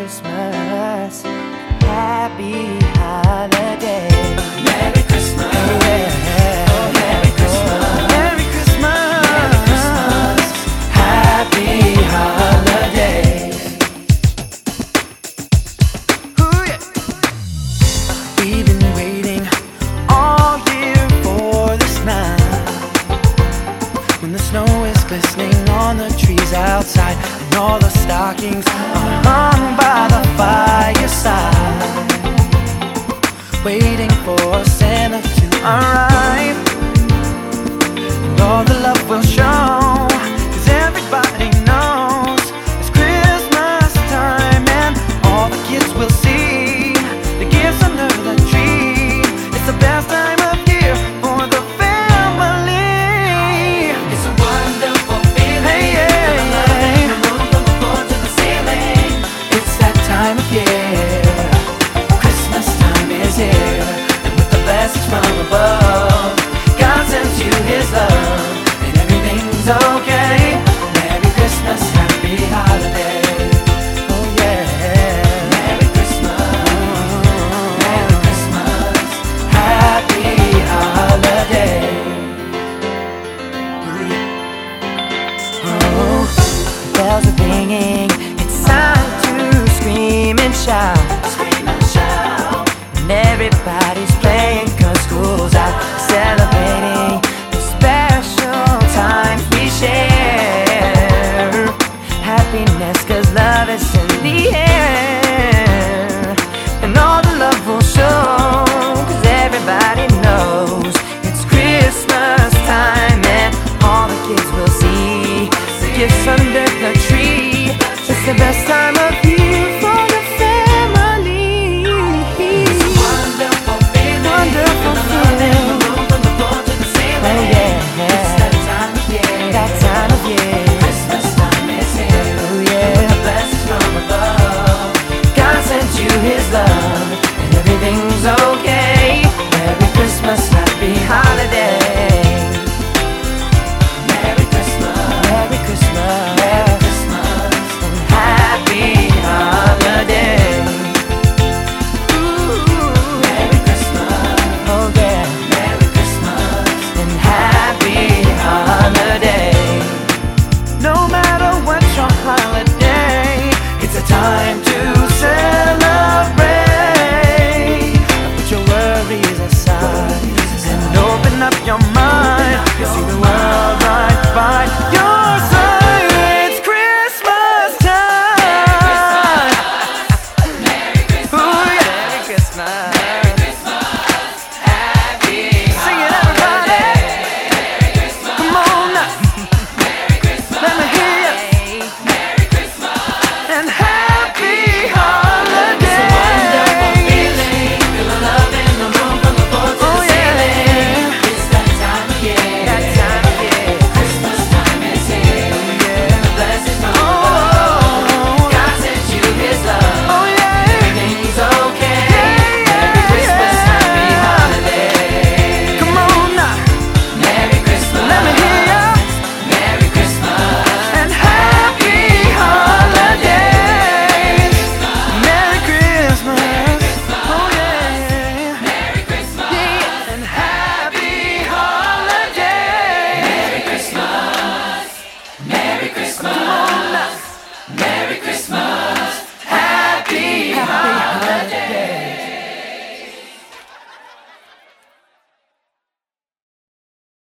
Christmas, happy holiday. Merry Christmas. Yeah. Merry Christmas. Merry Christmas. Merry Christmas. Happy holiday. Ooh, yeah. We've been waiting all year for this night, when the snow is glistening on the trees outside, and all the stockings are hung by the fireside, waiting for Santa to arrive, and all the love will show, 'cause everybody knows it's Christmas time, and all the kids will see the gifts under the tree. It's the best time of year for the family. It's a wonderful feeling. Hey, yeah, The love in the room from the floor to the ceiling. It's that time of year. Christmas time is here, and with the blessings from above, God sends you His love, and everything's okay. Merry Christmas, happy holiday. Oh yeah. Merry Christmas. Merry Christmas. Happy holiday. Oh, the bells are ringing. It's time to scream and shout. Scream and shout. And everybody's playing 'cause school's out, celebrating the special times we share. Happiness 'cause love is in the air, and all the love will show, 'cause everybody knows it's Christmas time, and all the kids will see the gifts under